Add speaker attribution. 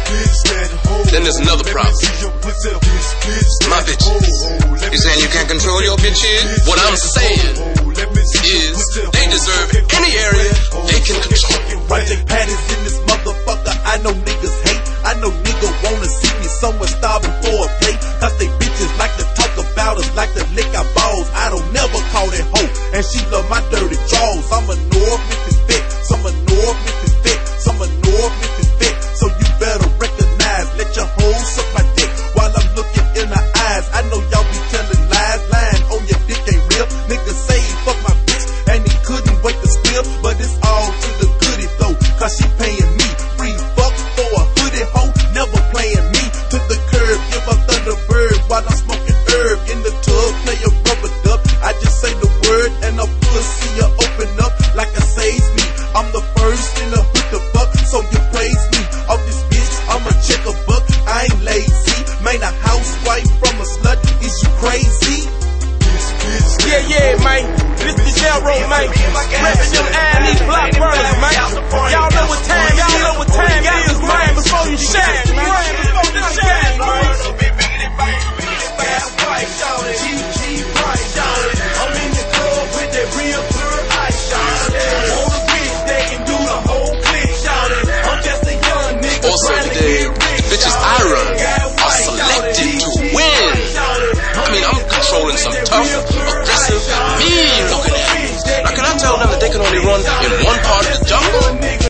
Speaker 1: Then there's another problem. My bitches. You saying you can't control your bitches? What I'm saying is they deserve any area they can control.
Speaker 2: Project Patties in this motherfucker. I know niggas hate. I know niggas wanna see me somewhere starving for a plate. Cause they bitches like to talk about us, like to lick our balls. I don't never call that hoe, and she love my dirty jaws. I'm a North Memphis vet, some a North Memphis vet, some a North Memphis vet. So you better recognize, let your hoe suck my dick while I'm looking in her eyes. I know y'all be telling lies, lying on your dick ain't real. Niggas say he fuck my bitch, and he couldn't wait to spill. But it's all to the goodie though, cause she paying me. Free fuck for a hoodie hoe, never playing me. To the curb, give a Thunderbird while I'm smoking herb. In the tub, play a rubber duck. I just say the word and a pussy will open up like a sage me. I'm the first in the hood to fuck, so you praise me. Off this bitch, I'ma check a buck. I ain't lazy, man, a housewife from a slut. Is you crazy?
Speaker 3: Yeah, man. This the jail road, man. Rapping them